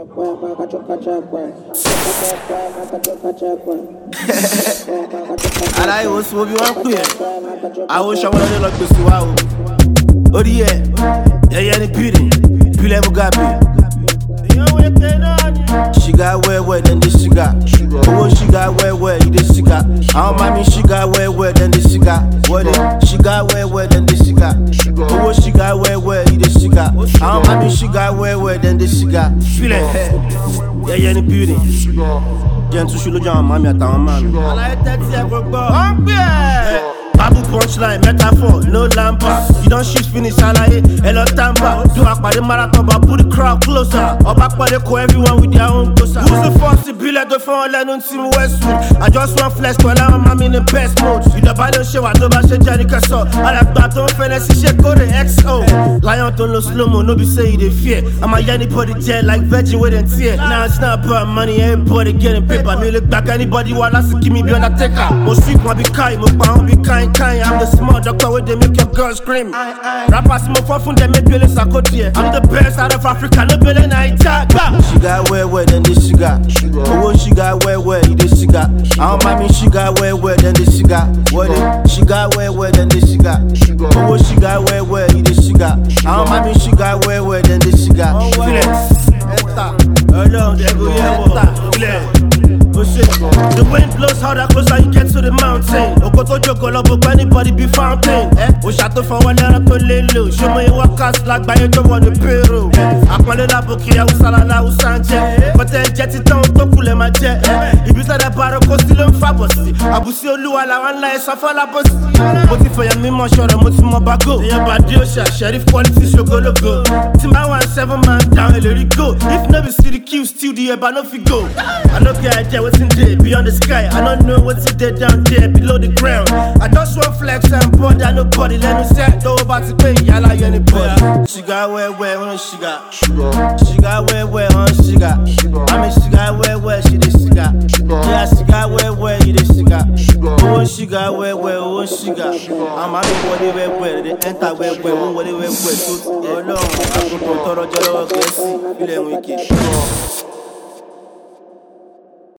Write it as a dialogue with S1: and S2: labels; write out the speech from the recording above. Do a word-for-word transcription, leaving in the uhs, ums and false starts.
S1: Aláyé wo sí wo bí wọ́n pè é. Àwọn oṣù àwọn ọlọ́dẹ lọ gbèsè wa o. Orí ẹ̀ yẹ́yẹ́ ní bìrì, bílẹ̀ Mugabe. She got well well, then this she got. Oh, she got well well, you this she got. Our mommy she got well well, then this she got. What it? She got well well, then this she got. Oh, she got well well, you this she got. Our mommy she got well well, then this she got. Feel it, yeah, yeah, the beauty. Gentle she look down, mommy at our mommy. I like that, yeah, go go. Babu punchline, metaphor, no lamper. You don't shoot finish, alaye, hello tamper. Do a party marathon, but put the crowd closer. Or back by the co, everyone with their own closer. Who's the first to be like the phone, let on team Westwood? I just want flex to allow I'm in the best mode. You the balance show, I don't shake Johnny Casso. I like baton, fantasy shake, go the X O. Lion don't no slow mo, no be say they fear. I'm a yanny body jet like virgin with a tear. Now it's not about money, everybody getting paper. Me look back, anybody want us to give me be on a taker. Most street want be kind, most pound be kind. I'm the small doctor where they make your girl scream. Rappers more fun from them make you listen. I'm the best out of Africa, no better than I talk. She got well well, then this she got. Oh, she got well well, this she got. Our mommy she got well well, then this she got. What it? She got well well, then this she got. Oh, she got well well, this she got. Our mommy she got well well, then this she got. Feel it? Alone, they go yeah, feel it? The wind blows harder closer you get to the mountain. Okoto joko lobo anybody be fountain. Eh? O shato for one letter to lay low. Show me your workers like by your job on the payroll. Akmale la boki ya usala la usanje. But then jet it down to kule ma jet. Ibisa da baro ko still on fabosi. Abusi oluwa la wan la esafa la bosi. Moti for ya mi mo shore moti mo bago. Ya badi o sha sheriff quality shogo logo. Timba one seven man down let it go. If no be city Q still the eba no fi go. I no get idea what's in there beyond the sky. I don't know what's in there down there below the ground. I just want flex and bother nobody. Let me set though about to pay y'all like anybody. She got well well on she got. She got well well on she got. I mean she got well well she did she got. Yeah she got well well you did she got. Oh she got well well oh she got. I'm out of what they well well. They enter well well what they well well. Oh no, I'm going to throw the jello. Let's see. Feeling wicked.